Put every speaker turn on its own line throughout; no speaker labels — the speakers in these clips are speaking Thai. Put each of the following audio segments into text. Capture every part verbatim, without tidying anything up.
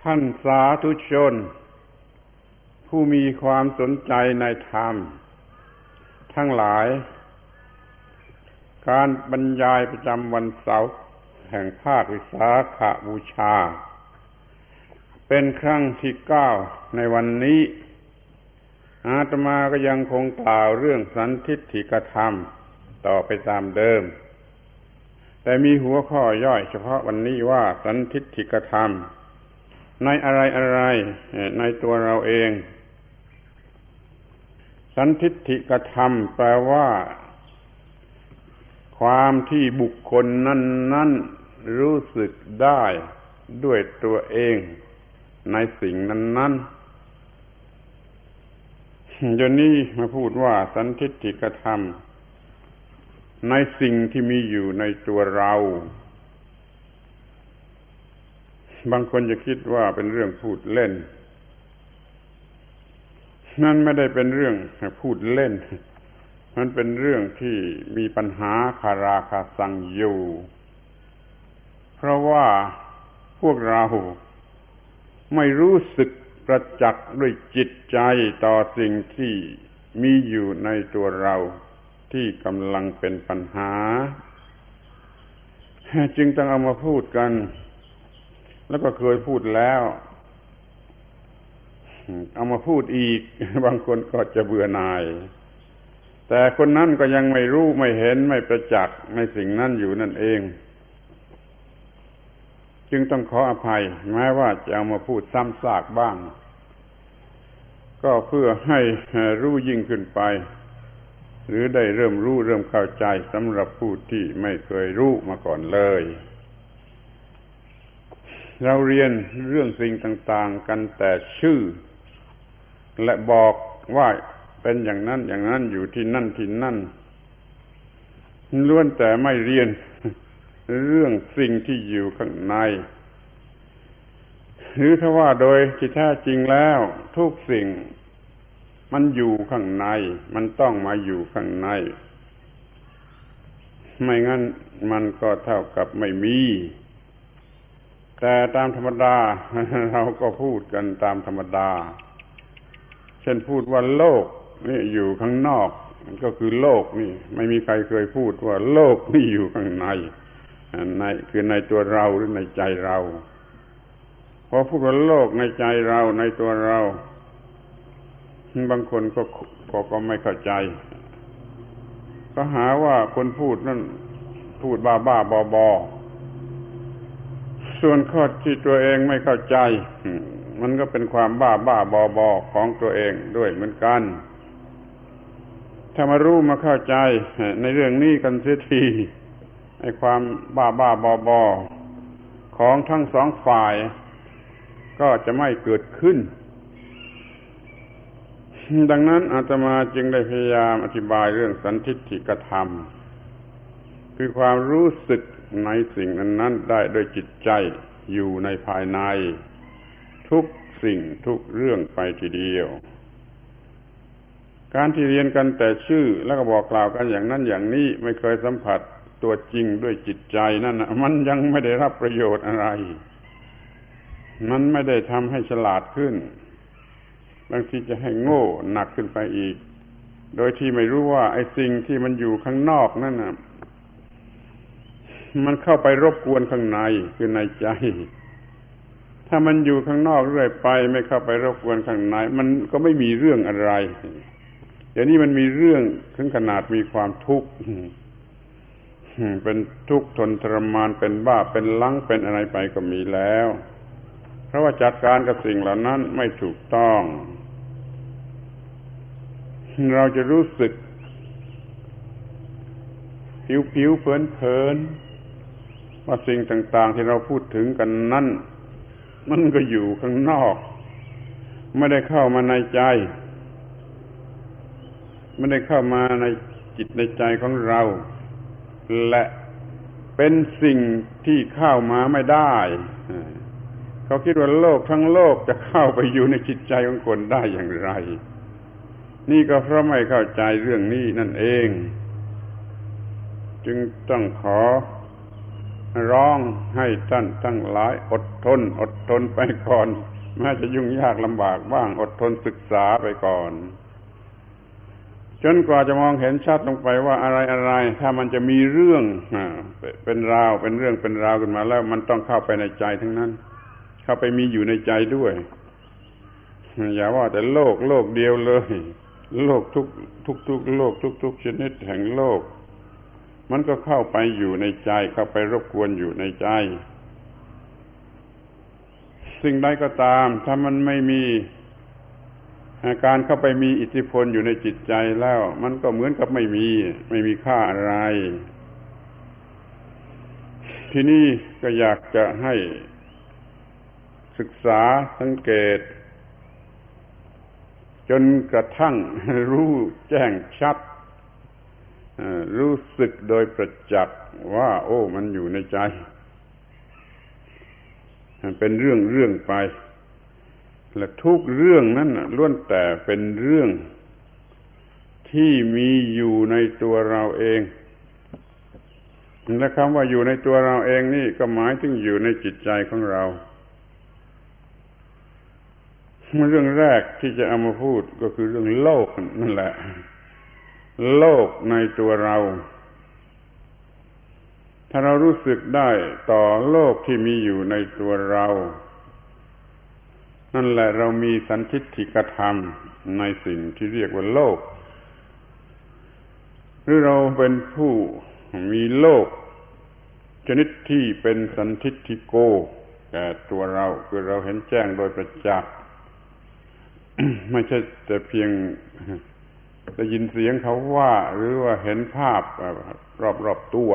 ท่านสาธุชนผู้มีความสนใจในธรรมทั้งหลายการบรรยายประจำวันเสาร์แห่งภาควิสาขบูชาเป็นครั้งที่เก้าในวันนี้อาตมาก็ยังคงกล่าวเรื่องสันทิฏฐิกธรรมต่อไปตามเดิมแต่มีหัวข้อย่อยเฉพาะวันนี้ว่าสันทิฏฐิกธรรมในอะไรอะไรในตัวเราเองสันทิฏฐิกธรรมแปลว่าความที่บุคคลนั้นๆรู้สึกได้ด้วยตัวเองในสิ่งนั้นๆเดี๋ยวนี้มาพูดว่าสันทิฏฐิกธรรมในสิ่งที่มีอยู่ในตัวเราบางคนจะคิดว่าเป็นเรื่องพูดเล่นนั่นไม่ได้เป็นเรื่องพูดเล่นมันเป็นเรื่องที่มีปัญหาคาราคาซังอยู่เพราะว่าพวกเราไม่รู้สึกประจักษ์ด้วยจิตใจต่อสิ่งที่มีอยู่ในตัวเราที่กำลังเป็นปัญหาจึงต้องเอามาพูดกันแล้วก็เคยพูดแล้วเอามาพูดอีกบางคนก็จะเบื่อหน่ายแต่คนนั้นก็ยังไม่รู้ไม่เห็นไม่ประจักษ์ในสิ่งนั้นอยู่นั่นเองจึงต้องขออภัยแม้ว่าจะเอามาพูดซ้ำซากบ้างก็เพื่อให้รู้ยิ่งขึ้นไปหรือได้เริ่มรู้เริ่มเข้าใจสำหรับผู้ที่ไม่เคยรู้มาก่อนเลยเราเรียนเรื่องสิ่งต่างๆกันแต่ชื่อและบอกว่าเป็นอย่างนั้นอย่างนั้นอยู่ที่นั่นที่นั่นล้วนแต่ไม่เรียนเรื่องสิ่งที่อยู่ข้างในหรือถ้าว่าโดยที่แท้จริงแล้วทุกสิ่งมันอยู่ข้างในมันต้องมาอยู่ข้างในไม่งั้นมันก็เท่ากับไม่มีแต่ตามธรรมดาเราก็พูดกันตามธรรมดาเช่นพูดว่าโลกนี่อยู่ข้างนอกก็คือโลกนี่ไม่มีใครเคยพูดว่าโลกนี่อยู่ข้างในในคือในตัวเราหรือในใจเราพอพูดว่าโลกในใจเราในตัวเราบางคนก็ก็ก็ไม่เข้าใจก็หาว่าคนพูดนั่นพูดบ้าบ้าบอบอส่วนข้อที่ตัวเองไม่เข้าใจมันก็เป็นความบ้าบ้าบอบอของตัวเองด้วยเหมือนกันถ้ามารู้มาเข้าใจในเรื่องนี้กันเสียทีไอ้ความบ้าบ้าบอบอของทั้งสองฝ่ายก็จะไม่เกิดขึ้นดังนั้นอาตมาจึงได้พยายามอธิบายเรื่องสันทิฏฐิกธรรมคือความรู้สึกในสิ่งนั้นๆได้โดยจิตใจอยู่ในภายในทุกสิ่งทุกเรื่องไปทีเดียวการที่เรียนกันแต่ชื่อแล้วก็บอกกล่าวกันอย่างนั้นอย่างนี้ไม่เคยสัมผัสตัวจริงด้วยจิตใจนั่นนะมันยังไม่ได้รับประโยชน์อะไรมันไม่ได้ทำให้ฉลาดขึ้นบางทีจะให้โง่หนักขึ้นไปอีกโดยที่ไม่รู้ว่าไอ้สิ่งที่มันอยู่ข้างนอกนั่นน่ะมันเข้าไปรบกวนข้างในคือในใจถ้ามันอยู่ข้างนอกเรื่อยไปไม่เข้าไปรบกวนข้างในมันก็ไม่มีเรื่องอะไรเดี๋ยวนี้มันมีเรื่องถึงขนาดมีความทุกข์เป็นทุกข์ทนทรมานเป็นบ้าเป็นลังเป็นอะไรไปก็มีแล้วเพราะว่าจัดการกับสิ่งเหล่านั้นไม่ถูกต้องเราจะรู้สึกผิวๆเผินๆว่าสิ่งต่างๆที่เราพูดถึงกันนั้นมันก็อยู่ข้างนอกไม่ได้เข้ามาในใจไม่ได้เข้ามาในจิตในใจของเราและเป็นสิ่งที่เข้ามาไม่ได้เขาคิดว่าโลกทั้งโลกจะเข้าไปอยู่ในจิตใจของคนได้อย่างไรนี่ก็เพราะไม่เข้าใจเรื่องนี้นั่นเองจึงต้องขอร้องให้ท่านทั้งหลายอดทนอดทนไปก่อนแม้จะยุ่งยากลำบากบ้างอดทนศึกษาไปก่อนจนกว่าจะมองเห็นชัดลงไปว่าอะไรอะไรถ้ามันจะมีเรื่องเป็นราวเป็นเรื่องเป็นราวขึ้นมาแล้วมันต้องเข้าไปในใจทั้งนั้นเข้าไปมีอยู่ในใจด้วยอย่าว่าแต่โลกโลกเดียวเลยโลกทุกทุกทุกโลกทุกทุกชนิดแห่งโลกมันก็เข้าไปอยู่ในใจเข้าไปรบกวนอยู่ในใจสิ่งใดก็ตามถ้ามันไม่มีการเข้าไปมีอิทธิพลอยู่ในจิตใจแล้วมันก็เหมือนกับไม่มีไม่มีค่าอะไรที่นี่ก็อยากจะให้ศึกษาสังเกตจนกระทั่งรู้แจ้งชัดรู้สึกโดยประจักษ์ว่าโอ้มันอยู่ในใจเป็นเรื่องเรื่องไปและทุกเรื่องนั้นล้วนแต่เป็นเรื่องที่มีอยู่ในตัวเราเองและคำว่าอยู่ในตัวเราเองนี่ก็หมายถึงอยู่ในจิตใจของเราเรื่องแรกที่จะเอามาพูดก็คือเรื่องโลกนั่นแหละโลกในตัวเราถ้าเรารู้สึกได้ต่อโลกที่มีอยู่ในตัวเรานั่นแหละเรามีสันทิฏฐิกธรรมในสิ่งที่เรียกว่าโลกหรือเราเป็นผู้มีโลกชนิดที่เป็นสันทิฏฐิโกแก่ตัวเราคือเราเห็นแจ้งโดยประจักษ์ ไม่ใช่แต่เพียงได้ยินเสียงเขาว่าหรือว่าเห็นภาพรอบๆตัว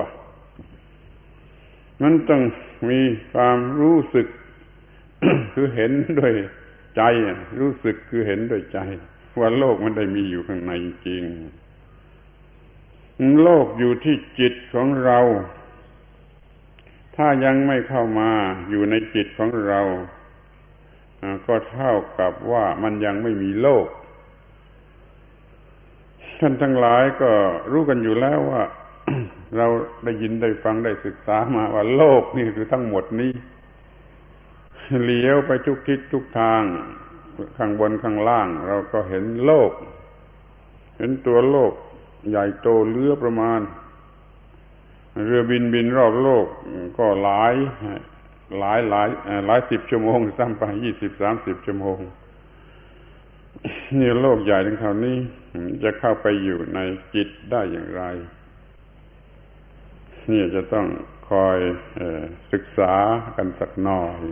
มันต้องมีความรู้สึก คือเห็นด้วยใจรู้สึกคือเห็นด้วยใจว่าโลกมันได้มีอยู่ข้างในจริงโลกอยู่ที่จิตของเราถ้ายังไม่เข้ามาอยู่ในจิตของเราก็เท่ากับว่ามันยังไม่มีโลกท่านทั้งหลายก็รู้กันอยู่แล้วว่า เราได้ยินได้ฟังได้ศึกษามาว่าโลกนี่คือทั้งหมดนี้เลี้ยวไปทุกทิศทุกทางข้างบนข้างล่างเราก็เห็นโลกเห็นตัวโลกใหญ่โตเหลือประมาณเรือบินบินรอบโลกก็หลายหลายหลายหลายสิบชั่วโมงซ้ำไปยี่สิบสามสิบชั่วโมงนี่โลกใหญ่ถึงคราวนี้จะเข้าไปอยู่ในจิตได้อย่างไรนี่จะต้องคอยศึกษากันสักหน่อย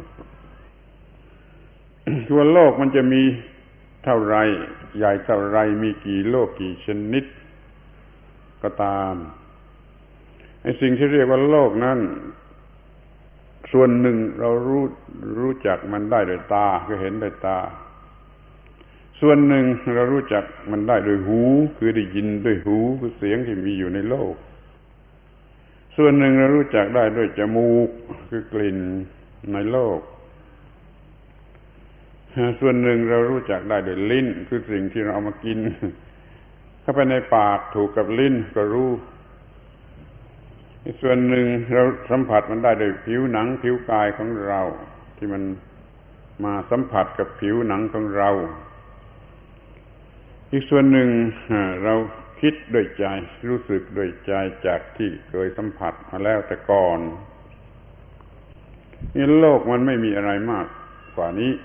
ทั่วโลกมันจะมีเท่าไรใหญ่เท่าไรมีกี่โลกกี่ชนิดก็ตามไอ้สิ่งที่เรียกว่าโลกนั้นส่วนหนึ่งเรารู้รู้จักมันได้โดยตาคือเห็นด้วยตาส่วนหนึ่งเรารู้จักมันได้โดยหูคือได้ยินด้วยหูคือเสียงที่มีอยู่ในโลกส่วนหนึ่งเรารู้จักได้ด้วยจมูกคือกลิ่นในโลกส่วนหนึ่งเรารู้จักได้ด้วยลิ้นคือสิ่งที่เราเอามากินเข้าไปในปากถูกกับลิ้นก็รู้ส่วนหนึ่งเราสัมผัสมันได้โดยผิวหนังผิวกายของเราที่มันมาสัมผัสกับผิวหนังของเราอีกส่วนหนึ่งเราคิดด้วยใจรู้สึกด้วยใจจากที่เคยสัมผัสมาแล้วแต่ก่อนนี่โลกมันไม่มีอะไรมากกว่านี้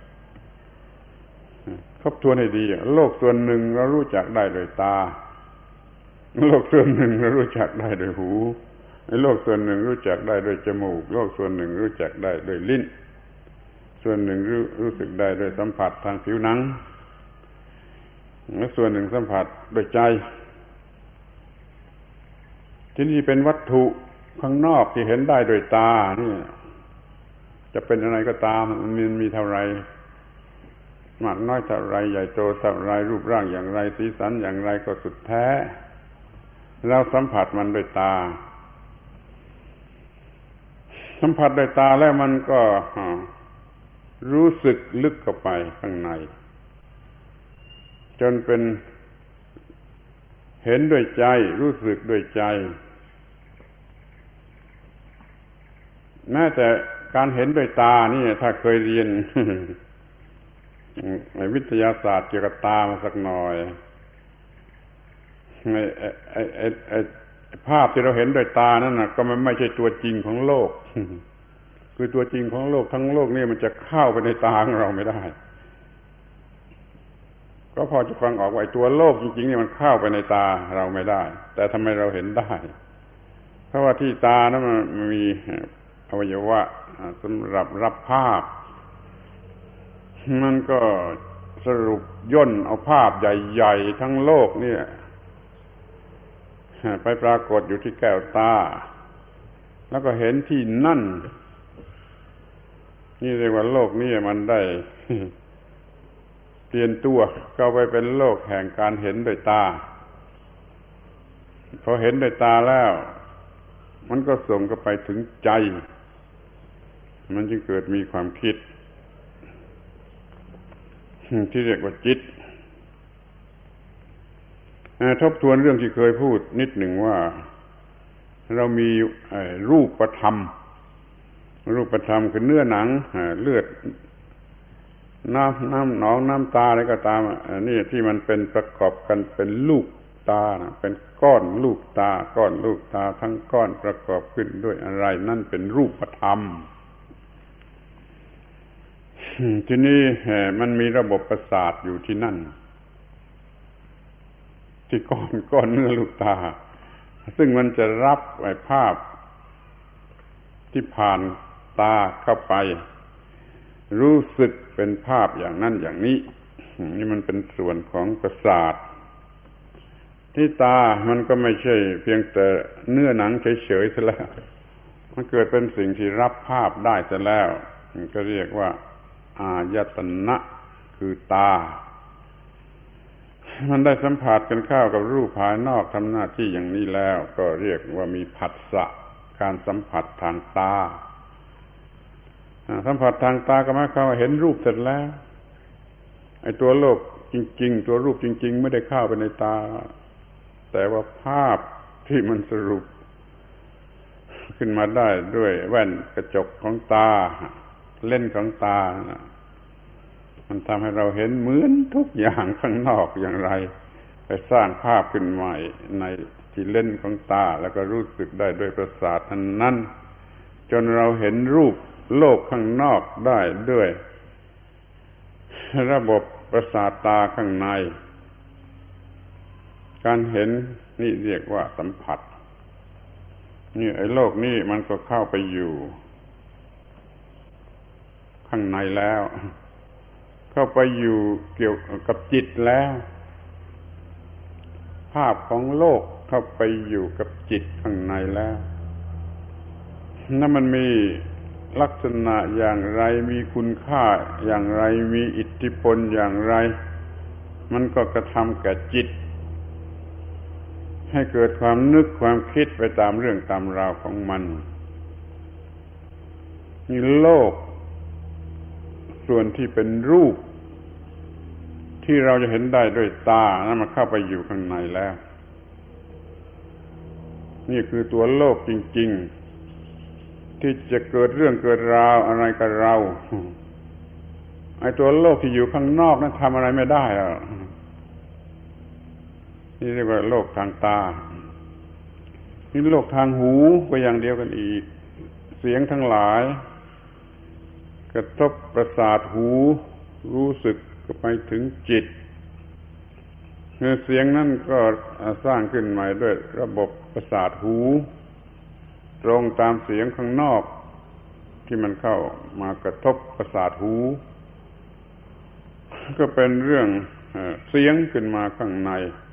ทบทวนให้ดีโลกส่วนหนึ่งเรารู้จักได้โดยตาโลกส่วนหนึ่งเรารู้จักได้โดยหูโลกส่วนหนึ่งรู้จักได้โดยจมูกโลกส่วนหนึ่งรู้จักได้โดยลิ้นส่วนหนึ่งรู้รู้สึกได้โดยสัมผัสทางผิวหนังและส่วนหนึ่งสัมผัสโดยใจที่นี่เป็นวัตถุข้างนอกที่เห็นได้โดยตานี่จะเป็นอะไรก็ตามมันมีเท่าไรมากน้อยเท่าไรใหญ่โตเท่าไรรูปร่างอย่างไรสีสันอย่างไรก็สุดแท้เราสัมผัสมันด้วยตาสัมผัสด้วยตาแล้วมันก็รู้สึกลึกเข้าไปข้างในจนเป็นเห็นด้วยใจรู้สึกด้วยใจแม้แต่การเห็นด้วยตานี่ถ้าเคยเรียน วิทยาศาสตร์เกี่ยวกับตามาสักหน่อยไอ้ไอ้ไอ้ไอ้ภาพที่เราเห็นด้วยตานั่นน่ะก็มันไม่ใช่ตัวจริงของโลก คือตัวจริงของโลกทั้งโลกนี่มันจะเข้าไปในตาของเราไม่ได้ก็พอจะฟังออกว่าไอ้ตัวโลกจริงๆนี่มันเข้าไปในตาเราไม่ได้แต่ทำไมเราเห็นได้เพราะว่าที่ตานั้นมันมีอวัยวะสำหรับรับภาพมันก็สรุปย่นเอาภาพใหญ่ๆทั้งโลกเนี่ยไปปรากฏอยู่ที่แก้วตาแล้วก็เห็นที่นั่นนี่เรียกว่าโลกนี้มันได้เปลี่ยนตัวเข้าไปเป็นโลกแห่งการเห็นด้วยตาพอเห็นด้วยตาแล้วมันก็ส่งเข้าไปถึงใจมันจึงเกิดมีความคิดที่เรียกว่าจิตทบทวนเรื่องที่เคยพูดนิดหนึ่งว่าเรามีรูปธรรมรูปธรรมคือเนื้อหนังเลือดน้ำน้ำหนองน้ำตาอะไรก็ตามนี่ที่มันเป็นประกอบกันเป็นลูกตาเป็นก้อนลูกตาก้อนลูกตาทั้งก้อนประกอบขึ้นด้วยอะไรนั่นเป็นรูปธรรมทีนี้มันมีระบบประสาทอยู่ที่นั่นที่ก้อนก้อนเนื้อลูกตาซึ่งมันจะรับไอ้ภาพที่ผ่านตาเข้าไปรู้สึกเป็นภาพอย่างนั้นอย่างนี้นี่มันเป็นส่วนของประสาทที่ตามันก็ไม่ใช่เพียงแต่เนื้อหนังเฉยๆซะแล้วมันเกิดเป็นสิ่งที่รับภาพได้ซะแล้วมันก็เรียกว่าอายตนะคือตามันได้สัมผัสกันเข้ากับรูปภายนอกทำหน้าที่อย่างนี้แล้วก็เรียกว่ามีผัสสะการสัมผัสทางตาสัมผัสทางตาก็หมายความว่าเห็นรูปเสร็จแล้วไอ้ตัวโลกจริงๆตัวรูปจริงๆไม่ได้เข้าไปในตาแต่ว่าภาพที่มันสรุปขึ้นมาได้ด้วยแว่นกระจกของตาเลนส์ของตานะมันทำให้เราเห็นเหมือนทุกอย่างข้างนอกอย่างไรไปสร้างภาพขึ้นใหม่ในที่เลนส์ของตาแล้วก็รู้สึกได้ด้วยประสาทนั้นจนเราเห็นรูปโลกข้างนอกได้ด้วยระบบประสาทตาข้างในการเห็นนี่เรียกว่าสัมผัสนี่ไอ้โลกนี้มันก็เข้าไปอยู่ข้างในแล้วเข้าไปอยู่เกี่ยวกับจิตแล้วภาพของโลกเข้าไปอยู่กับจิตข้างในแล้วนั่นมันมีลักษณะอย่างไรมีคุณค่าอย่างไรมีอิทธิพลอย่างไรมันก็กระทำแก่จิตให้เกิดความนึกความคิดไปตามเรื่องตามราวของมันมีโลกส่วนที่เป็นรูปที่เราจะเห็นได้ด้วยตานั้นมันเข้าไปอยู่ข้างในแล้วนี่คือตัวโลกจริงๆที่จะเกิดเรื่องเกิดราวอะไรกับเราไอ้ตัวโลกที่อยู่ข้างนอกนั้นทำอะไรไม่ได้อ่ะนี่เรียกว่าโลกทางตานี่โลกทางหูก็อย่างเดียวกันอีกเสียงทั้งหลายกระทบประสาทหูรู้สึกก็ไปถึงจิตเสียงนั้นก็สร้างขึ้นใหม่ด้วยระบบประสาทหูตรงตามเสียงข้างนอกที่มันเข้ามากระทบประสาทหูก็เป็นเรื่องเสียงขึ้นมาข้างใน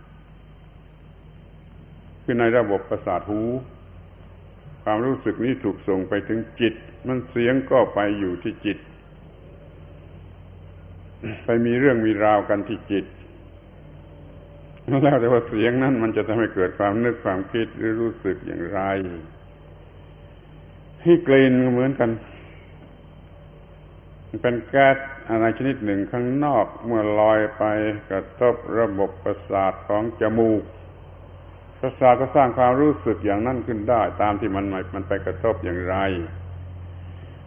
คือในระบบประสาทหูความรู้สึกนี้ถูกส่งไปถึงจิตมันเสียงก็ไปอยู่ที่จิตไปมีเรื่องมีราวกันที่จิตแล้วแต่ว่าเสียงนั้นมันจะทำให้เกิดความนึกความคิดหรือรู้สึกอย่างไรให้กลิ่นก็เหมือนกันเป็นแก๊สอะไรชนิดหนึ่งข้างนอกเมื่อลอยไปกระทบระบบประสาทของจมูกประสาทก็สร้างความรู้สึกอย่างนั้นขึ้นได้ตามที่มันมันไปกระทบอย่างไร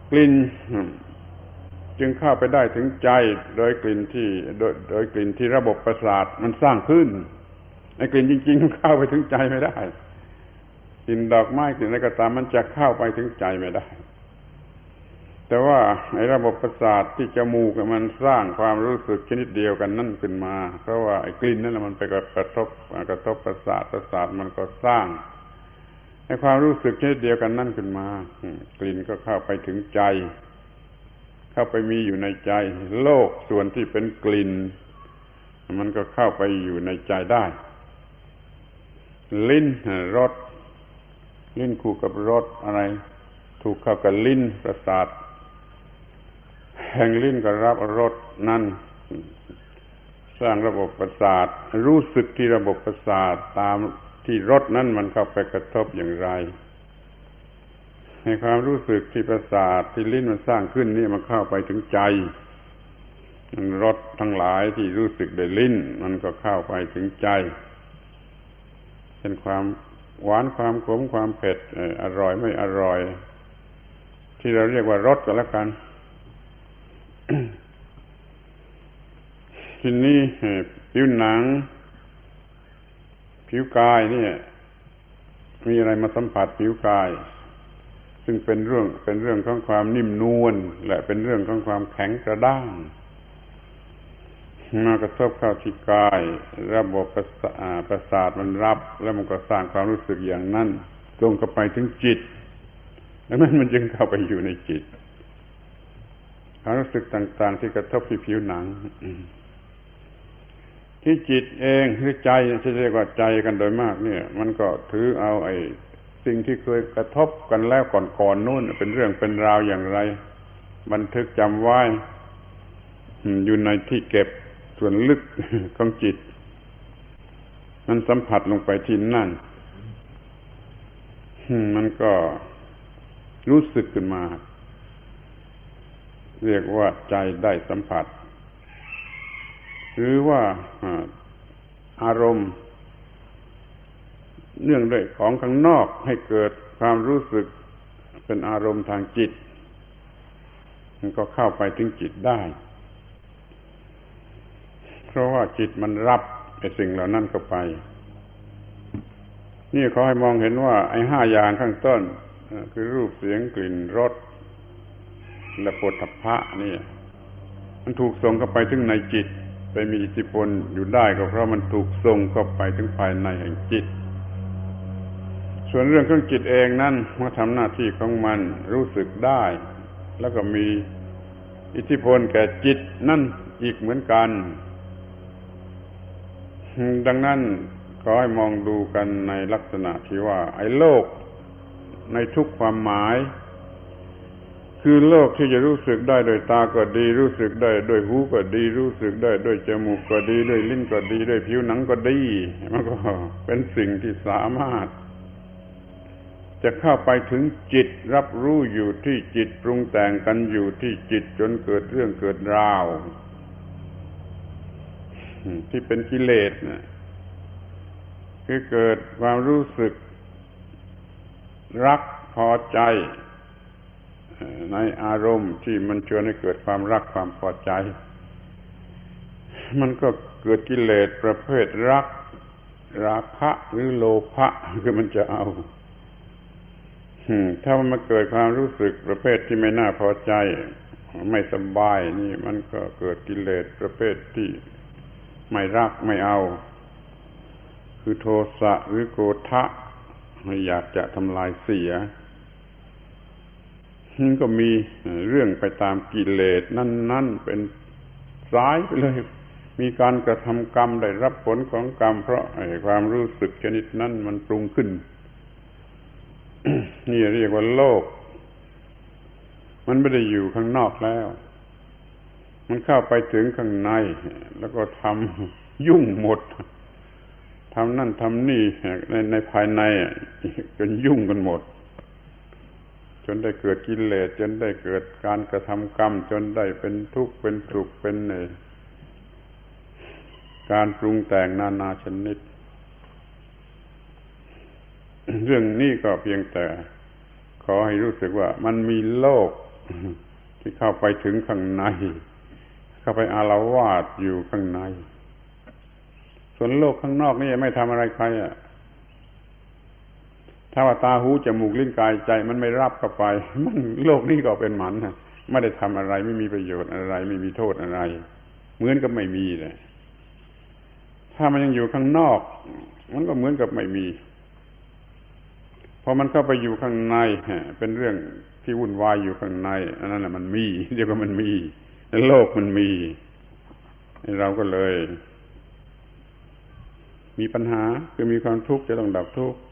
กลิ่นจึงเข้าไปได้ถึงใจโดยกลิ่นที่โดยโดยกลิ่นที่ระบบประสาทมันสร้างขึ้นไอ้กลิ่นจริงๆมันเข้าไปถึงใจไม่ได้กลิ่นดอกไม้กลิ่นอะไรก็ตามมันจะเข้าไปถึงใจไม่ได้แต่ว่าไอ้ระบบประสาทที่จมูกมันสร้างความรู้สึกชนิดเดียวกันนั่นขึ้นมาเพราะว่าไอ้กลิ่นนั่นแหละมันไปกระทบกระทบประสาทประสาทมันก็สร้างไอ้ความรู้สึกชนิดเดียวกันนั่นขึ้นมากลิ่นก็เข้าไปถึงใจเข้าไปมีอยู่ในใจโลกส่วนที่เป็นกลิ่นมันก็เข้าไปอยู่ในใจได้ลิ้นรสลิ้นคู่กับรสอะไรถูกเข้ากับลิ้นประสาทแห่งลิ้นก็รับรสนั้นสร้างระบบประสาทรู้สึกที่ระบบประสาทตามที่รสนั้นมันเข้าไปกระทบอย่างไรในความรู้สึกที่ประสาทที่ลิ้นมันสร้างขึ้นนี่มันเข้าไปถึงใจรสทั้งหลายที่รู้สึกด้วยลิ้นมันก็เข้าไปถึงใจเป็นความหวานความขมความเผ็ดอร่อยไม่อร่อยที่เราเรียกว่ารสก็แล้วกัน ทีนี้ผิวหนังผิวกายนี่มีอะไรมาสัมผัสผิวกายซึ่งเป็นเรื่องเป็นเรื่องของความนิ่มนวลและเป็นเรื่องของความแข็งกระด้างมากระทบเข้าที่กายระบบประสาทประสาทมันรับแล้วมันก็สร้างความรู้สึกอย่างนั้นส่งเข้าไปถึงจิตแล้วนั้นมันจึงเข้าไปอยู่ในจิตความรู้สึกต่างๆที่กระทบที่ผิวหนังที่จิตเองหรือใจที่เรียกว่าใจกันโดยมากเนี่ยมันก็ถือเอาไอ้สิ่งที่เคยกระทบกันแล้วก่อนๆนู่นเป็นเรื่องเป็นราวอย่างไรบันทึกจำไว้อยู่ในที่เก็บส่วนลึกของจิตมันสัมผัสลงไปที่นั่นมันก็รู้สึกขึ้นมาเรียกว่าใจได้สัมผัสหรือว่าอารมณ์เนื่องด้วยของข้างนอกให้เกิดความรู้สึกเป็นอารมณ์ทางจิตมันก็เข้าไปถึงจิตได้เพราะว่าจิตมันรับไอ้สิ่งเหล่านั้นเข้าไปนี่เขาให้มองเห็นว่าไอ้ห้าอย่างข้างต้นคือรูปเสียงกลิ่นรสและโผฏฐัพพะนี่มันถูกส่งเข้าไปถึงในจิตไปมีอิทธิพลอยู่ได้ก็เพราะมันถูกส่งเข้าไปถึงภายในแห่งจิตส่วนเรื่องของจิตเองนั้นมันทำหน้าที่ของมันรู้สึกได้แล้วก็มีอิทธิพลแก่จิตนั่นอีกเหมือนกันดังนั้นขอให้มองดูกันในลักษณะที่ว่าไอ้โลกในทุกความหมายคือโลกที่จะรู้สึกได้โดยตาก็ดีรู้สึกได้ด้วยหูก็ดีรู้สึกได้ด้วยจมูกก็ดีด้วยลิ้นก็ดีด้วยผิวหนังก็ดีมันก็เป็นสิ่งที่สามารถจะเข้าไปถึงจิตรับรู้อยู่ที่จิตปรุงแต่งกันอยู่ที่จิตจนเกิดเรื่องเกิดราวที่เป็นกิเลสนะคือเกิดความรู้สึกรักพอใจในอารมณ์ที่มันชวนให้เกิดความรักความพอใจมันก็เกิดกิเลสประเภทรักราคะหรือโลภะคือมันจะเอาถ้ามันมาเกิดความรู้สึกประเภทที่ไม่น่าพอใจไม่สบายนี่มันก็เกิดกิเลสประเภทที่ไม่รักไม่เอาคือโทสะหรือโกฏะไม่อยากจะทำลายเสียมันก็มีเรื่องไปตามกิเลสนั่นๆเป็นสายไปเลยมีการกระทำกรรมได้รับผลของกรรมเพราะไอ้ความรู้สึกชนิดนั้นมันปรุงขึ้น นี่เรียกว่าโลกมันไม่ได้อยู่ข้างนอกแล้วมันเข้าไปถึงข้างในแล้วก็ทำยุ่งหมดทำนั่นทำนี่ในในภายในจนยุ่งกันหมดจนได้เกิดกิเลสจนได้เกิดการกระทำกรรมจนได้เป็นทุกข์เป็นสุขเป็นการปรุงแต่งนานาชนิดเรื่องนี้ก็เพียงแต่ขอให้รู้สึกว่ามันมีโลกที่เข้าไปถึงข้างในเข้าไปอาละวาดอยู่ข้างในส่วนโลกข้างนอกนี่ไม่ทำอะไรใครอ่ะถ้าว่าตาหูจมูกลิ้นกายใจมันไม่รับเข้าไปมันโลกนี้ก็เป็นหมันนะไม่ได้ทำอะไรไม่มีประโยชน์อะไรไม่มีโทษอะไรเหมือนกับไม่มีเลยถ้ามันยังอยู่ข้างนอกมันก็เหมือนกับไม่มีพอมันเข้าไปอยู่ข้างในเป็นเรื่องที่วุ่นวายอยู่ข้างในอันนั้นแหละมันมีเดี๋ยวก็มันมีโลกมันมีเราก็เลยมีปัญหาคือมีความทุกข์จะต้องดับทุกข์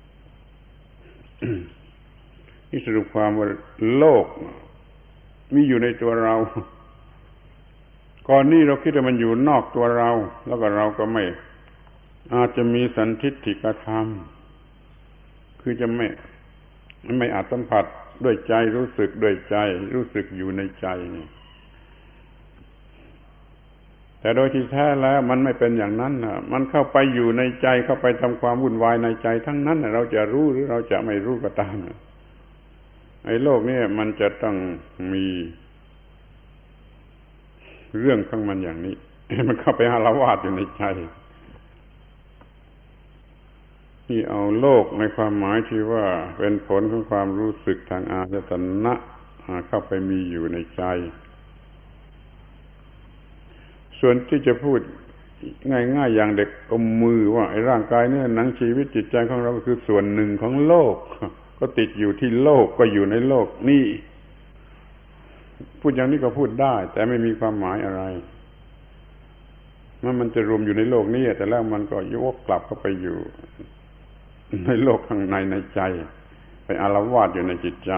นี่สรุปความว่าโลกมีอยู่ในตัวเราก่อนนี้เราคิดว่ามันอยู่นอกตัวเราแล้วก็เราก็ไม่อาจจะมีสันทิฏฐิกธรรมคือจะไม่ไม่อาจสัมผัสด้วยใจรู้สึกด้วยใจรู้สึกอยู่ในใจนี่แต่โดยที่แท้แล้วมันไม่เป็นอย่างนั้นนะมันเข้าไปอยู่ในใจเข้าไปทำความวุ่นวายในใจทั้งนั้นเราจะรู้หรือเราจะไม่รู้ก็ตามไอ้โลกนี้มันจะต้องมีเรื่องของมันอย่างนี้มันเข้าไปอาละวาดอยู่ในใจนี่เอาโลกในความหมายที่ว่าเป็นผลของความรู้สึกทางอายตนะเข้าไปมีอยู่ในใจส่วนที่จะพูดง่ายๆอย่างเด็กอมมือว่าไอ้ร่างกายเนี่ยหนังชีวิตจิตใจของเราก็คือส่วนหนึ่งของโลกก็ติดอยู่ที่โลกก็อยู่ในโลกนี่พูดอย่างนี้ก็พูดได้แต่ไม่มีความหมายอะไรมันมันจะรวมอยู่ในโลกนี้แต่แล้วมันก็ยกกลับเข้าไปอยู่ในโลกข้างในในใจไปอาละวาดอยู่ในจิตใจ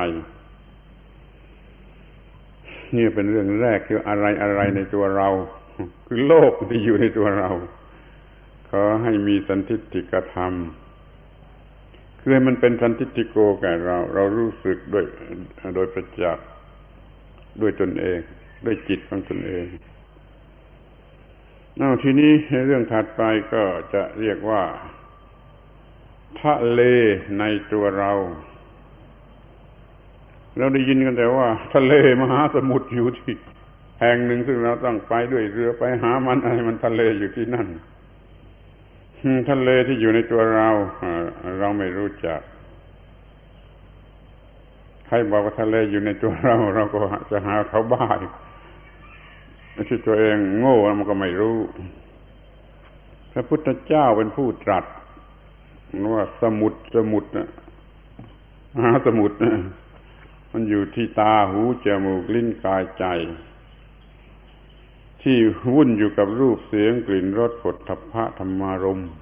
นี่เป็นเรื่องแรกคืออะไรอะไรในตัวเราคือโลกที่อยู่ในตัวเราขอให้มีสันทิฏฐิกธรรมคือให้มันเป็นสันทิฏฐิโกแก่เราเรารู้สึกด้วยโดยประจักษ์ด้วยตนเองด้วยจิตของตนเองอ้าวทีนี้เรื่องถัดไปก็จะเรียกว่าทะเลในตัวเราเราได้ยินกันแต่ว่าทะเลมหาสมุทรอยู่ที่แห่งหนึ่งซึ่งเราต้องไปด้วยเรือไปหามันอะไรมันทะเลอยู่ที่นั่นทะเลที่อยู่ในตัวเราเราไม่รู้จักใครบอกว่าทะเลอยู่ในตัวเราเราก็จะหาเขาบ้าที่ตัวเองโง่มันก็ไม่รู้พระพุทธเจ้าเป็นผู้ตรัสว่าสมุทรสมุทรนะมหาสมุทรนะมันอยู่ที่ตาหูจมูกลิ้นกายใจที่วุ่นอยู่กับรูปเสียงกลิ่นรสผลทพะธรรมารมณ์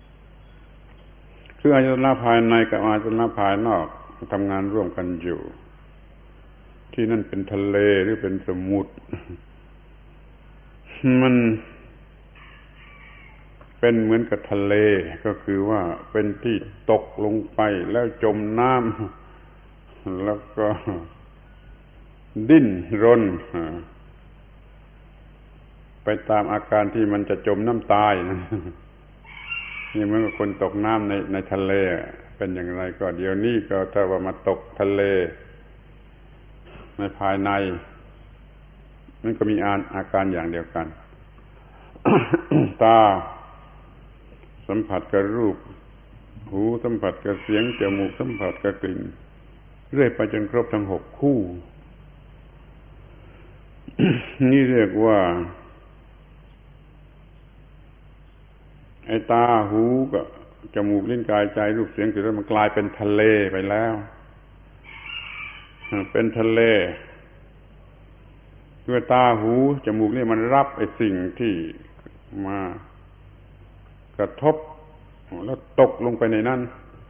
คืออายตนะภายในกับอายตนะภายนอกทำงานร่วมกันอยู่ที่นั่นเป็นทะเลหรือเป็นสมุทรมันเป็นเหมือนกับทะเลก็คือว่าเป็นที่ตกลงไปแล้วจมน้ำแล้วก็ดิ้นรนไปตามอาการที่มันจะจมน้ำตายนะนี่เหมือนกับคนตกน้ำในในทะเลเป็นอย่างไรก็เดี๋ยวนี้ก็ถ้าว่ามาตกทะเลในภายในมันก็มีอาการอย่างเดียวกัน ตาสัมผัสกับรูปหูสัมผัสกับเสียงจมูกสัมผัสกับกลิ่นเรื่อยไปจนครบทั้งหกคู่ นี่เรียกว่าไอ้ตาหูกับจมูกลิ้นกายใจรูปเสียงกลิ่นรสมันกลายเป็นทะเลไปแล้วเป็นทะเลคือตาหูจมูกนี่มันรับไอ้สิ่งที่มากระทบแล้วตกลงไปในนั้น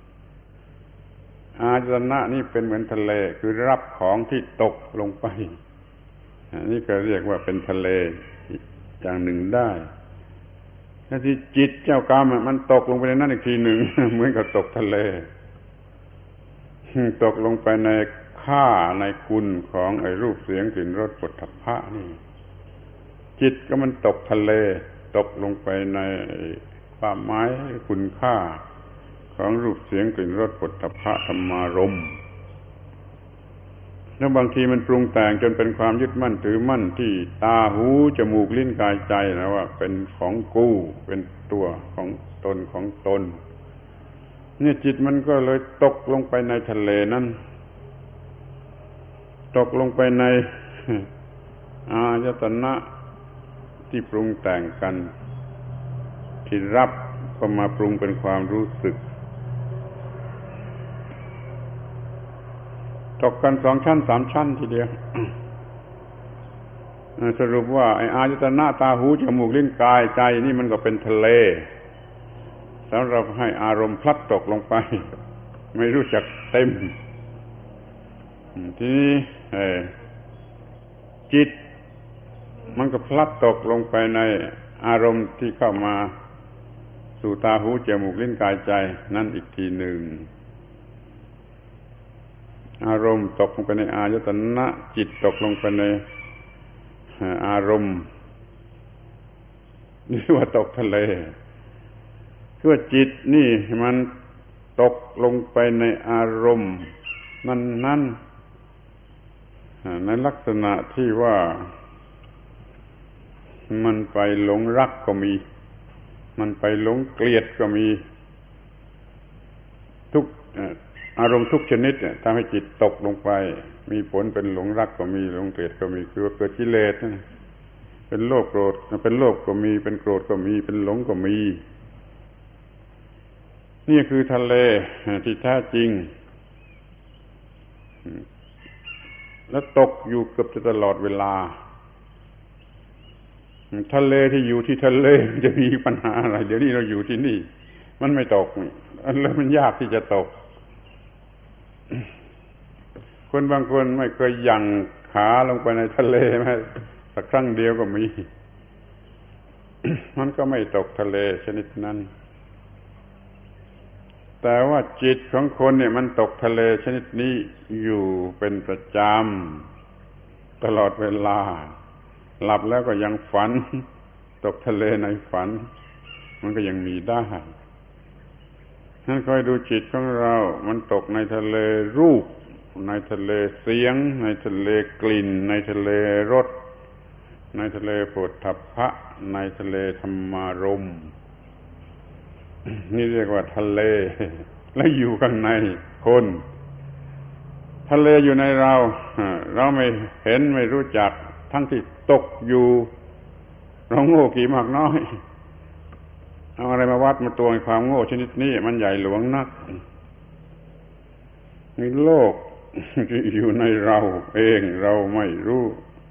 อายตนะนี่เป็นเหมือนทะเลคือรับของที่ตกลงไปนี่ก็เรียกว่าเป็นทะเลอย่างหนึ่งได้ถ้าที่จิตเจ้ากรรมมันตกลงไปในนั้นอีกทีหนึ่งเหมือนกับตกทะเลตกลงไปในค่าในคุณของไอ้รูปเสียงกลิ่นรสผลทพะนี่จิตก็มันตกทะเลตกลงไปในความหมายคุณค่าของรูปเสียงกลิ่นรสผลทพะธรรมารมณ์แล้วบางทีมันปรุงแต่งจนเป็นความยึดมั่นถือมั่นที่ตาหูจมูกลิ้นกายใจนะว่าเป็นของกูเป็นตัวของตนของตนเนี่ยจิตมันก็เลยตกลงไปในทะเลนั้นตกลงไปในอายตนะที่ปรุงแต่งกันที่รับก็มาปรุงเป็นความรู้สึกตกกันสองชั้นสามชั้นทีเดียวสรุปว่าไอ้อายตนะตาหูจมูกลิ้นกายใจนี่มันก็เป็นทะเลสำหรับให้อารมณ์พลัดตกลงไปไม่รู้จักเต็มทีนี้จิตมันก็พลัดตกลงไปในอารมณ์ที่เข้ามาสู่ตาหูจมูกลิ้นกายใจนั่นอีกทีหนึ่งอารมณ์ตกลงไปในอายตนะจิตตกลงไปในอารมณ์นี่ว่าตกทะเลคือว่าจิตนี่มันตกลงไปในอารมณ์นั้นๆในลักษณะที่ว่ามันไปหลงรักก็มีมันไปหลงเกลียดก็มีทุกอารมณ์ทุกชนิดทำให้จิตตกลงไปมีผลเป็นหลงรักก็มีหลงเกลียดก็มีคือว่าเกิดกิเลสเป็นโลภโกรธเป็นโลภก็มีเป็นโกรธก็มีเป็นหลงก็มีนี่คือทะเลที่แท้จริงและตกอยู่เกือบจะตลอดเวลาทะเลที่อยู่ที่ทะเลจะมีปัญหาอะไรเดี๋ยวนี้เราอยู่ที่นี่มันไม่ตกแล้วมันยากที่จะตกคนบางคนไม่เคยยั่งขาลงไปในทะเลแม้สักครั้งเดียวก็มี มันก็ไม่ตกทะเลชนิดนั้นแต่ว่าจิตของคนเนี่ยมันตกทะเลชนิดนี้อยู่เป็นประจำตลอดเวลาหลับแล้วก็ยังฝันตกทะเลในฝันมันก็ยังมีได้ท่านคอยดูจิตของเรามันตกในทะเลรูปในทะเลเสียงในทะเลกลิ่นในทะเลรสในทะเลโผฏฐัพพะในทะเลธรรมารมณ์นี่เรียกว่าทะเลและอยู่ข้างในคนทะเลอยู่ในเราเราไม่เห็นไม่รู้จักทั้งที่ตกอยู่เราโง่กี่มากน้อยเอาอะไรมาวัดมาตวงความโง่ชนิดนี้มันใหญ่หลวงนักมีโลกที่อยู่ในเราเองเราไม่รู้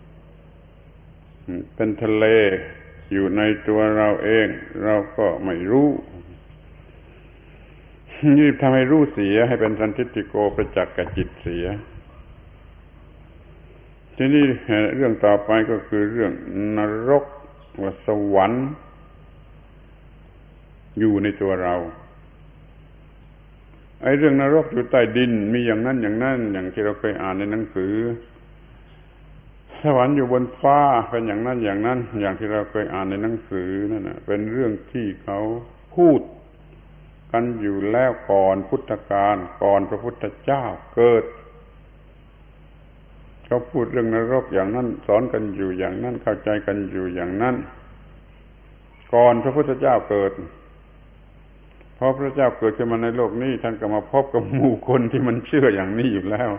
เป็นทะเลอยู่ในตัวเราเองเราก็ไม่รู้นี่ทำให้รู้เสียให้เป็นสันทิฏฐิโกประจักษ์กับจิตเสียทีนี้เรื่องต่อไปก็คือเรื่องนรกว่าสวรรค์อยู่ในตัวเราไอ้เรื่องนรกอยู่ใต้ดินมีอย่างนั้นอย่างนั้นอย่างที่เราเคยอ่านในหนังสือสวรรค์อยู่บนฟ้าเป็นอย่างนั้นอย่างนั้นอย่างที่เราเคยอ่านในหนังสือนั่นน่ะเป็นเรื่องที่เขาพูดกันอยู่แล้วก่อนพุทธกาลก่อนพระพุทธเจ้าเกิดเขาพูดเรื่องนรกอย่างนั้นสอนกันอยู่อย่างนั้นเข้าใจกันอยู่อย่างนั้นก่อนพระพุทธเจ้าเกิดพอพระเจ้าเกิดขึ้นมาในโลกนี้ท่านก็มาพบกับหมู่คนที่มันเชื่ออย่างนี้อยู่แล้ว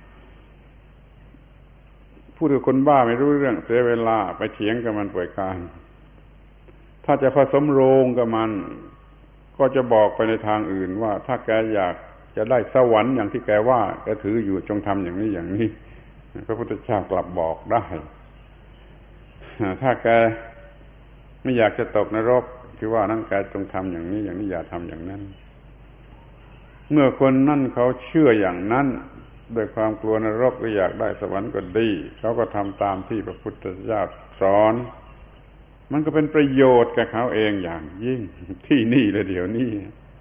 พูดกับคนบ้าไม่รู้เรื่องเสียเวลาไปเถียงกับมันป่วยการถ้าจะผสมโรงกับมันก็จะบอกไปในทางอื่นว่าถ้าแกอยากจะได้สวรรค์อย่างที่แกว่าแกถืออยู่จงทำอย่างนี้อย่างนี้พระพุทธเจ้ากลับบอกได้ถ้าแกไม่อยากจะตกนรกคือว่านั่นแกจงทำอย่างนี้อย่างนี้อย่าทำอย่างนั้นเมื่อคนนั่นเขาเชื่ออย่างนั้นด้วยความกลัวนรกหรืออยากได้สวรรค์ก็ดีเขาก็ทำตามที่พระพุทธเจ้าสอนมันก็เป็นประโยชน์แก่เขาเองอย่างยิ่งที่นี่และเดี๋ยวนี้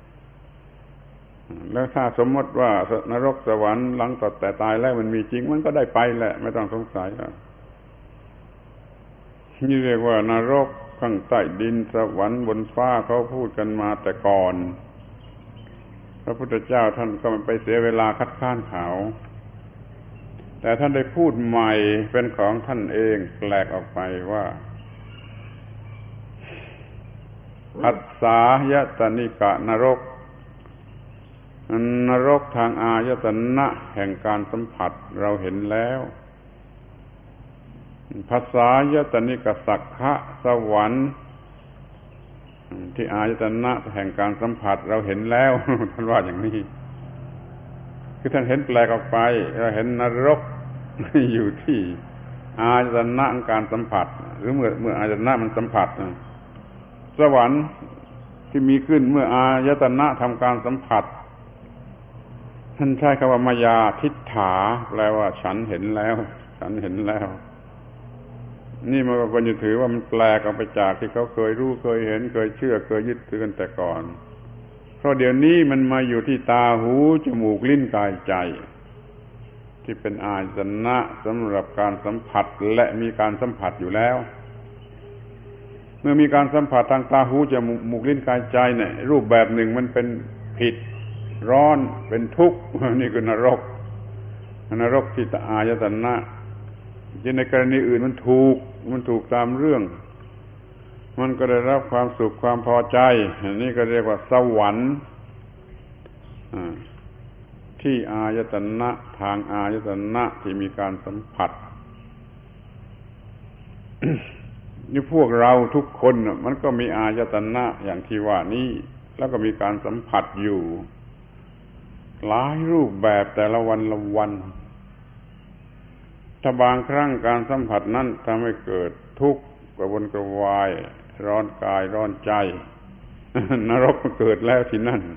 แล้วถ้าสมมติว่านรกสวรรค์หลังต่อแต่ตายแล้วมันมีจริงมันก็ได้ไปแหละไม่ต้องสงสัยแล้วนี่เรียกว่านรกข้างใต้ดินสวรรค์บนฟ้าเขาพูดกันมาแต่ก่อนพระพุทธเจ้าท่านก็ไม่ไปเสียเวลาคัดค้านเขาแต่ท่านได้พูดใหม่เป็นของท่านเองแปลกออกไปว่าอัสสายตนิกะนรกนรกทางอายตนะแห่งการสัมผัสเราเห็นแล้วภาษายตนิกสักขะสวรรค์ที่อายตนะแห่งการสัมผัสเราเห็นแล้วท่านว่าอย่างนี้คือท่านเห็นแปลกออกไปเราเห็นนรกอยู่ที่อายตนะของการสัมผัสหรือเมื่อเมื่ออายตนะมันสัมผัสสวรรค์ที่มีขึ้นเมื่ออายตนะทำการสัมผัสท่านใช้คำว่ามายาทิฏฐาแปลว่าฉันเห็นแล้วฉันเห็นแล้วนี่มันก็ควรจะถือว่ามันแปลกออกไปจากที่เขาเคยรู้เคยเห็นเคยเชื่อเคยยึดถือกันแต่ก่อนเพราะเดี๋ยวนี้มันมาอยู่ที่ตาหูจมูกลิ้นกายใจที่เป็นอายตนะสำหรับการสัมผัสและมีการสัมผัสอยู่แล้วเมื่อมีการสัมผัสทางตาหูจมูกลิ้นกายใจเนี่ยรูปแบบหนึ่งมันเป็นผิดร้อนเป็นทุกข์นี่คือนรกนรกที่ตาอายตนะที่ในกรณีอื่นมันถูกมันถูกตามเรื่องมันก็ได้รับความสุขความพอใจนี่ก็เรียกว่าสวรรค์ที่อายตนะทางอายตนะที่มีการสัมผัส นี่พวกเราทุกคนมันก็มีอายตนะอย่างที่ว่านี้แล้วก็มีการสัมผัสอยู่หลายรูปแบบแต่ละวันละวันถ้าบางครั้งการสัมผัสนั้นทำให้เกิดทุกข์กระวนกระวายร้อนกายร้อนใจนรกมันเกิดแล้วที่นั่น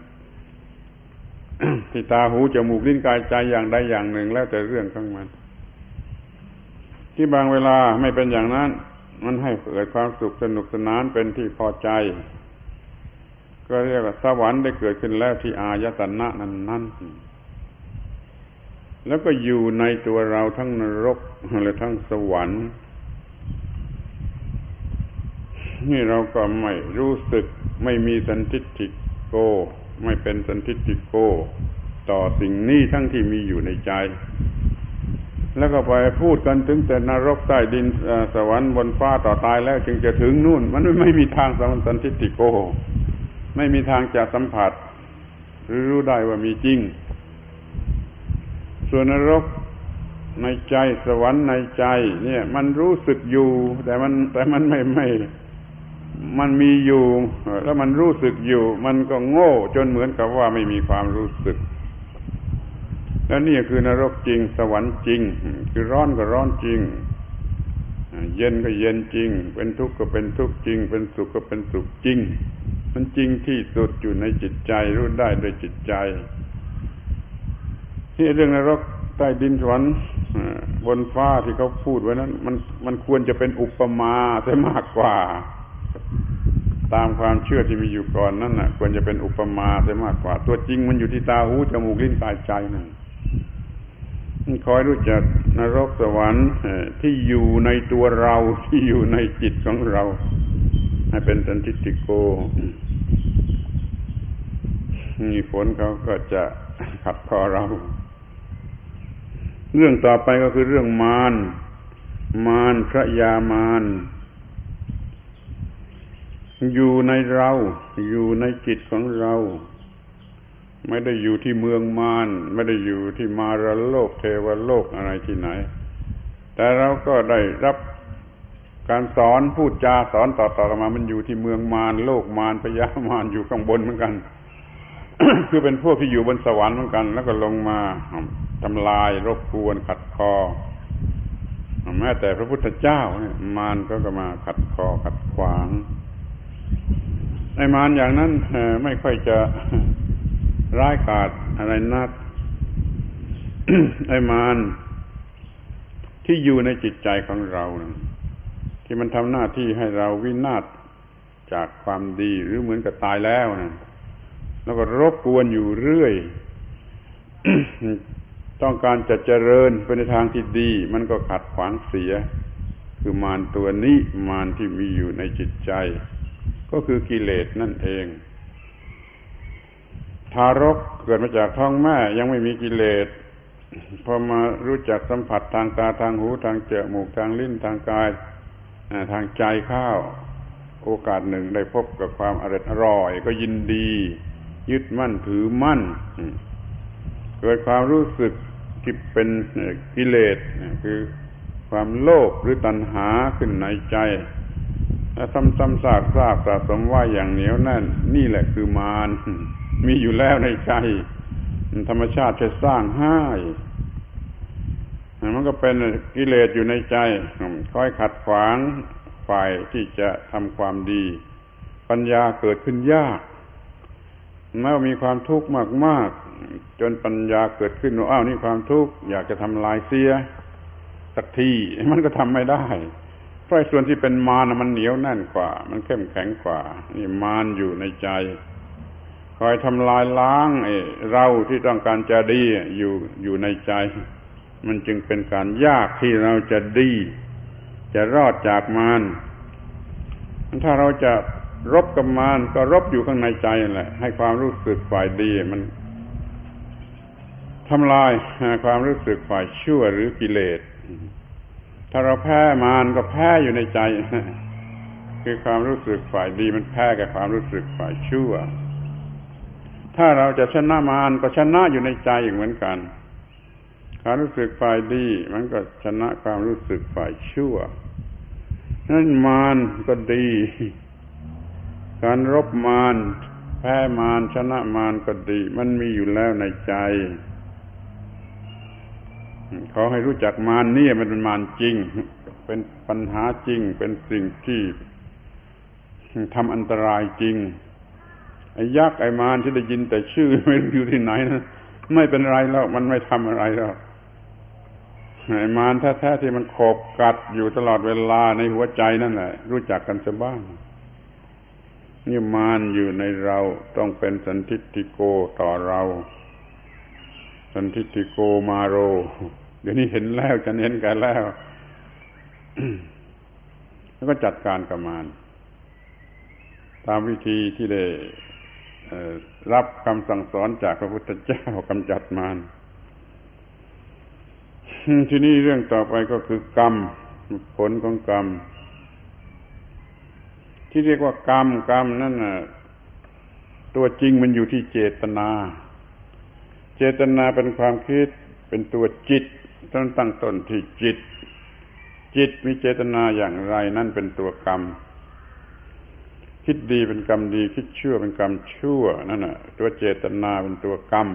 ที่ตาหูจมูกลิ้นกายใจอย่างใดอย่างหนึ่งแล้วแต่เรื่องของมันที่บางเวลาไม่เป็นอย่างนั้นมันให้เกิดความสุขสนุกสนานเป็นที่พอใจก็เรียกว่าสวรรค์ได้เกิดขึ้นแล้วที่อายตนะนั้นๆแล้วก็อยู่ในตัวเราทั้งนรกและทั้งสวรรค์นี่เราก็ไม่รู้สึกไม่มีสันทิฏฐิโกไม่เป็นสันทิฏฐิโกต่อสิ่งนี้ทั้งที่มีอยู่ในใจแล้วก็ไปพูดกันถึงแต่นรกใต้ดินสวรรค์บนฟ้าต่อตายแล้วจึงจะถึงนู่นมันไม่มีทางสันทิฏฐิโกไม่มีทางจะสัมผัสหรือรู้ได้ว่ามีจริงส่วนนรกในใจสวรรค์ในใจเนี่ยมันรู้สึกอยู่แต่มันแต่มันไม่ไม่มันมีอยู่แล้วมันรู้สึกอยู่มันก็โง่จนเหมือนกับว่าไม่มีความรู้สึกแล้วนี่คือนรกจริงสวรรค์จริงคือร้อนก็ร้อนจริงเย็นก็เย็นจริงเป็นทุกข์ก็เป็นทุกข์จริงเป็นสุขก็เป็นสุขจริงมันจริงที่สุดอยู่ในจิตใจรู้ได้โดยจิตใจที่เรื่องนรกใต้ดินสวรรค์บนฟ้าที่เขาพูดไว้นั้นมันมันควรจะเป็นอุปมาซะมากกว่าตามความเชื่อที่มีอยู่ก่อนนั้นน่ะควรจะเป็นอุปมาซะมากกว่าตัวจริงมันอยู่ที่ตาหูจมูกลิ้นกายใจนั่นคอยรู้จักนรกสวรรค์ที่อยู่ในตัวเราที่อยู่ในจิตของเราให้เป็นสันทิฏฐิโกนี่ผลเขาก็จะขัดคอเราเรื่องต่อไปก็คือเรื่องมารมารพระยามารอยู่ในเราอยู่ในจิตของเราไม่ได้อยู่ที่เมืองมารไม่ได้อยู่ที่มารโลกเทวโลกอะไรที่ไหนแต่เราก็ได้รับการสอนพูดจาสอนต่อๆกันมามันอยู่ที่เมืองมารโลกมารพยามารอยู่ข้างบนเหมือนกัน คือเป็นพวกที่อยู่บนสวรรค์เหมือนกันแล้วก็ลงมาทำลายรบกวนขัดคอแม้แต่พระพุทธเจ้าเนี่ยมารก็ก็มาขัดคอขัดขวางไอ้มารอย่างนั้นไม่ค่อยจะร้ายกาจอะไรนัก ไอ้มารที่อยู่ในจิตใจของเรานะที่มันทำหน้าที่ให้เราวินาศจากความดีหรือเหมือนกับตายแล้วนะแล้วก็รบกวนอยู่เรื่อย ต้องการจะเจริญไปในทางที่ดีมันก็ขัดขวางเสียคือมารตัวนี้มารที่มีอยู่ในจิตใจก็คือกิเลสนั่นเองทารกเกิดมาจากท้องแม่ยังไม่มีกิเลสพอมารู้จักสัมผัสทางตาทางหูทางจมูกทางลิ้นทางกายทางใจเข้าโอกาสหนึ่งได้พบกับความอร่อยอร่อยก็ยินดียึดมั่นถือมั่นเกิดความรู้สึกที่เป็นกิเลสคือความโลภหรือตัณหาขึ้นในใจและซ้ำๆซากๆสะสมว่าอย่างเหนียวแน่นนี่แหละคือมารมีอยู่แล้วในใจธรรมชาติจะสร้างให้มันก็เป็นกิเลสอยู่ในใจคอยขัดขวางฝ่ายที่จะทำความดีปัญญาเกิดขึ้นยากแม้ว่ามีความทุกข์มากๆจนปัญญาเกิดขึ้นว่าอ้าวนี่ความทุกข์อยากจะทำลายเสียสักทีมันก็ทำไม่ได้เพราะส่วนที่เป็นมารมันเหนียวแน่นกว่ามันเข้มแข็งกว่านี่มารอยู่ในใจคอยทำลายล้างไอ้เราที่ต้องการจะดีอยู่อยู่ในใจมันจึงเป็นการยากที่เราจะดีจะรอดจากมารถ้าเราจะรบกับมารก็รบอยู่ข้างในใจนั่นแหละให้ความรู้สึกฝ่ายดีมันทำลายความรู้สึกฝ่ายชั่วหรือกิเลสถ้าเราแพ้มารก็แพ้อยู่ในใจคือความรู้สึกฝ่ายดีมันแพ้กับความรู้สึกฝ่ายชั่วถ้าเราจะชนะมารก็ชนะอยู่ในใจอย่างเหมือนกันความรู้สึกฝ่ายดีมันก็ชนะความรู้สึกฝ่ายชั่วนั่นมารก็ดีการรบมารแพ้มารชนะมารก็ดีมันมีอยู่แล้วในใจขอให้รู้จักมารนี่มันเป็นมารจริงเป็นปัญหาจริงเป็นสิ่งที่ทำอันตรายจริงไอ้ยักษ์ไอ้มารที่ได้ยินแต่ชื่อไม่รู้อยู่ที่ไหนนะไม่เป็นไรแล้วมันไม่ทำอะไรแล้วไอ้มารแท้ๆที่มันขบกัดอยู่ตลอดเวลาในหัวใจนั่นแหละรู้จักกันซะบ้างนี่มารอยู่ในเราต้องเป็นสันทิฏฐิโกต่อเราสันทิฏฐิโกมาโรเดี๋ยวนี้เห็นแล้วฉันเห็นกันแล้ว แล้วก็จัดการกับมารตามวิธีที่ได้รับคำสั่งสอนจากพระพุทธเจ้ากำจัดมารทีนี้เรื่องต่อไปก็คือกรรมผลของกรรมที่เรียกว่ากรรมกรรมนั่นน่ะตัวจริงมันอยู่ที่เจตนาเจตนาเป็นความคิดเป็นตัวจิตต้องตั้งต้นที่จิตจิตมีเจตนาอย่างไรนั่นเป็นตัวกรรมคิดดีเป็นกรรมดีคิดชั่วเป็นกรรมชั่วนั่นน่ะตัวเจตนาเป็นตัวกรรม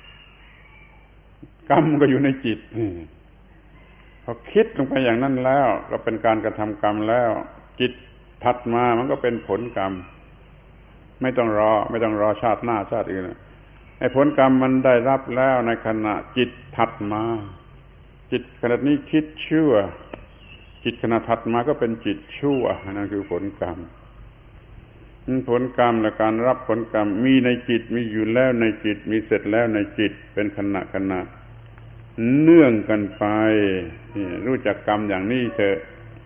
กรรมก็อยู่ในจิตพอคิดลงไปอย่างนั้นแล้วก็เป็นการกระทำกรรมแล้วจิตถัดมามันก็เป็นผลกรรมไม่ต้องรอไม่ต้องรอชาติหน้าชาติอื่นไอ้ผลกรรมมันได้รับแล้วในขณะจิตถัดมาจิตขณะนี้คิดชั่วจิตขณะถัดมาก็เป็นจิตชั่วนั่นคือผลกรรมผลกรรมและการรับผลกรรมมีในจิตมีอยู่แล้วในจิตมีเสร็จแล้วในจิตเป็นขณะขณะเนื่องกันไปรู้จักกรรมอย่างนี้เถอะ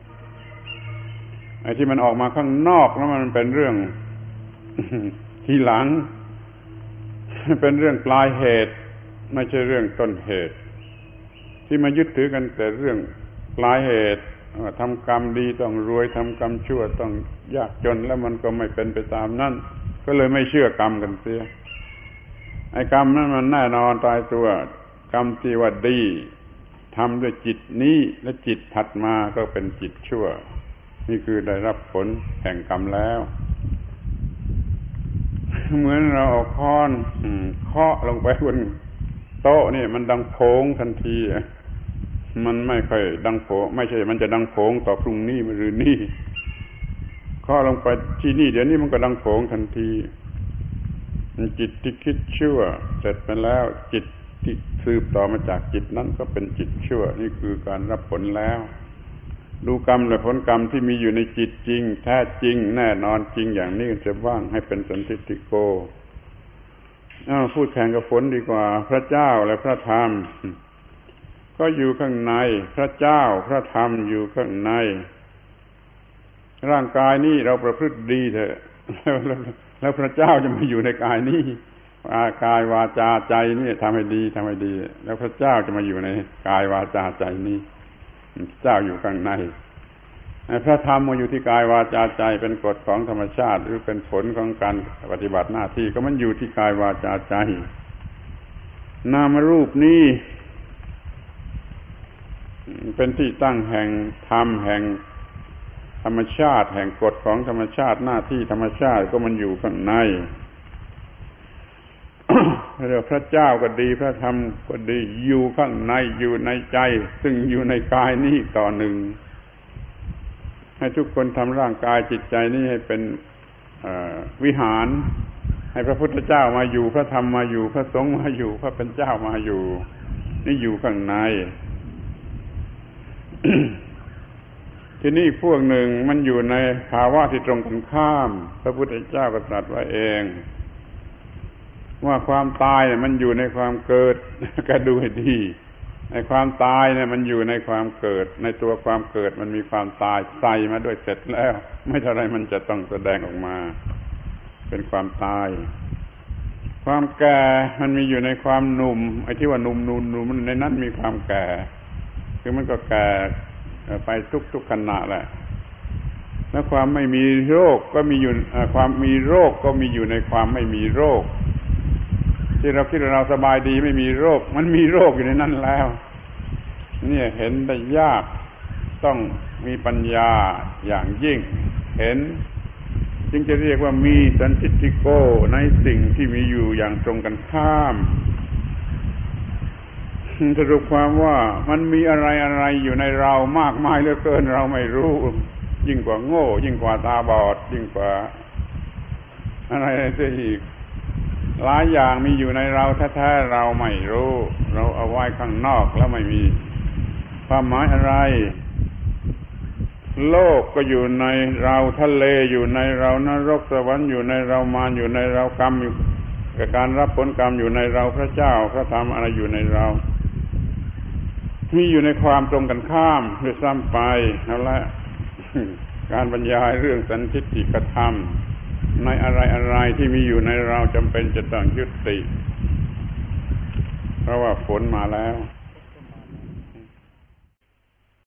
ไอ้ที่มันออกมาข้างนอกแล้วมันเป็นเรื่อง ทีหลังเป็นเรื่องปลายเหตุไม่ใช่เรื่องต้นเหตุที่มายึดถือกันแต่เรื่องปลายเหตุว่าทำกรรมดีต้องรวยทำกรรมชั่วต้องยากจนแล้วมันก็ไม่เป็นไปตามนั้นก็เลยไม่เชื่อกรรมกันเสียไอ้กรรมนั้นมันแน่นอนตายตัวกรรมที่ว่าดีทำด้วยจิตนี้และจิตถัดมาก็เป็นจิตชั่วนี่คือได้รับผลแห่งกรรมแล้วเหมือนเราเอาค้อนเคาะลงไปบนโต๊ะนี่มันดังโผงทันทีมันไม่ค่อยดังโผงไม่ใช่มันจะดังโผงต่อพรุ่งนี้หรือนี่เคาะลงไปที่นี่เดี๋ยวนี้มันก็ดังโผงทันทีจิตที่คิดชั่วเสร็จไปแล้วจิตที่สืบต่อมาจากจิตนั้นก็เป็นจิตชั่วนี่คือการรับผลแล้วดูกรรมและผลกรรมที่มีอยู่ในจิตจริงแท้จริงแน่นอนจริงอย่างนี้จะว่างให้เป็นสันทิฏฐิโกอ้าวพูดแข่งกับฝนดีกว่าพระเจ้าและพระธรรมก็อยู่ข้างในพระเจ้าพระธรรมอยู่ข้างในร่างกายนี้เราประพฤติดีเถอะแล้วพระเจ้าจะมาอยู่ในกายนี้กายวาจาใจนี่ทำให้ดีทำให้ดีแล้วพระเจ้าจะมาอยู่ในกายวาจาใจนี้เจ้าอยู่ข้างในพระธรรมมาอยู่ที่กายวาจาใจเป็นกฎของธรรมชาติหรือเป็นผลของการปฏิบัติหน้าที่ก็มันอยู่ที่กายวาจาใจนามรูปนี้เป็นที่ตั้งแห่งธรรมแห่งธรรมชาติแห่งกฎของธรรมชาติหน้าที่ธรรมชาติก็มันอยู่ข้างใน เรียกพระเจ้าก็ดีพระธรรมก็ดีอยู่ข้างในอยู่ในใจซึ่งอยู่ในกายนี้ต่อหนึ่งให้ทุกคนทำร่างกายจิตใจนี้ให้เป็นวิหารให้พระพุทธเจ้ามาอยู่พระธรรมมาอยู่พระสงฆ์มาอยู่พระเป็นเจ้ามาอยู่นี่อยู่ข้างใน ทีนี้พวกหนึ่งมันอยู่ในภาวะที่ตรงกันข้ามพระพุทธเจ้าก็ตรัสไว้เองว่าความตายเนี่ยมันอยู่ในความเกิดก็ดูให้ดีในความตายเนี่ยมันอยู่ในความเกิดในตัวความเกิดมันมีความตายใส่มาด้วยเสร็จแล้วไม่เท่าไรมันจะต้องแสดงออกมาเป็นความตายความแก่มันมีอยู่ในความหนุ่มไอ้ที่ว่าหนุ่มนุ่มนุ่มมันในนั้นมีความแก่คือมันก็แก่ไปทุกๆขณะแหละแล้วความไม่มีโรคก็มีอยู่ความมีโรคก็มีอยู่ในความไม่มีโรคที่เราคิดว่าเราสบายดีไม่มีโรคมันมีโรคอยู่ในนั้นแล้วเนี่ยเห็นได้ยากต้องมีปัญญาอย่างยิ่งเห็นจึงจะเรียกว่ามีสันทิฏฐิโกในสิ่งที่มีอยู่อย่างตรงกันข้ามสรุปความว่ามันมีอะไรอะไรอยู่ในเรามากมายเหลือเกินเราไม่รู้ยิ่งกว่าโง่ยิ่งกว่าตาบอดยิ่งกว่าอะไรเสียอีกหลายอย่างมีอยู่ในเราแท้ๆเราไม่รู้เราเอาไว้ข้างนอกแล้วไม่มีความหมายอะไรโลกก็อยู่ในเราทะเลอยู่ในเรานรกสวรรค์อยู่ในเรามารอยู่ในเรากรรมอยู่กับการรับผลกรรมอยู่ในเราพระเจ้าพระธรรมอะไรอยู่ในเรามีอยู่ในความตรงกันข้ามด้วยซ้ำไปเอาละการบรรยายเรื่องสันทิฏฐิกธรรมในอะไรอะไรที่มีอยู่ในเราจำเป็นจะต้องยุติเพราะว่าฝนมาแล้ว